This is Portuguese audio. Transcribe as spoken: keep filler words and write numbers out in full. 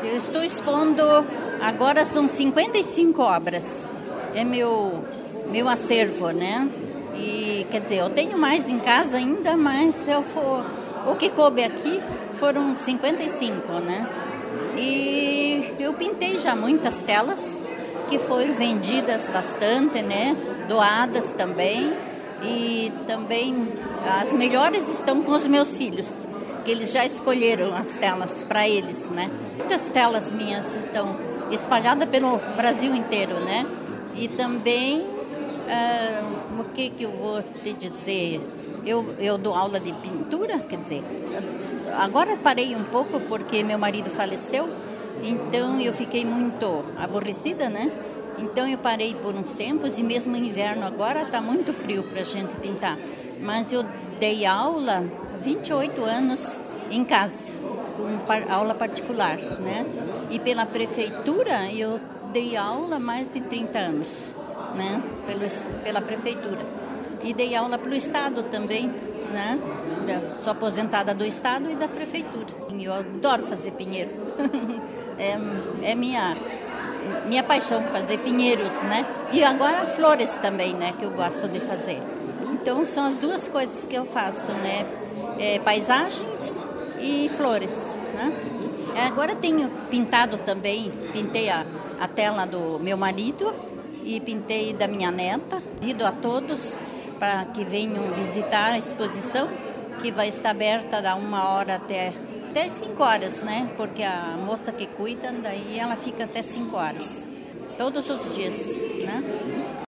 eu estou expondo, agora são cinquenta e cinco obras, é meu, meu acervo, né? E, quer dizer, eu tenho mais em casa ainda, mas se eu for, o que coube aqui foram cinquenta e cinco, né? E eu pintei já muitas telas que foram vendidas bastante, né? Doadas também. E também as melhores estão com os meus filhos, que eles já escolheram as telas para eles, né? Muitas telas minhas estão espalhadas pelo Brasil inteiro, né? E também, ah, o que que eu vou te dizer? Eu, eu dou aula de pintura, quer dizer, agora parei um pouco porque meu marido faleceu, então eu fiquei muito aborrecida, né? Então eu parei por uns tempos e mesmo no inverno agora está muito frio para a gente pintar. Mas eu dei aula vinte e oito anos em casa, com aula particular, né? E pela prefeitura eu dei aula há mais de trinta anos, né? Pelo, pela prefeitura. E dei aula para o Estado também, né? Sou aposentada do Estado e da prefeitura. Eu adoro fazer pinheiro. é, é minha... Minha paixão fazer pinheiros, né? E agora flores também, né? Que eu gosto de fazer. Então são as duas coisas que eu faço, né? É, paisagens e flores, né? Agora tenho pintado também, pintei a, a tela do meu marido e pintei da minha neta. Convido a todos para que venham visitar a exposição, que vai estar aberta da uma hora até até cinco horas, né? Porque a moça que cuida, daí ela fica até cinco horas, todos os dias, né?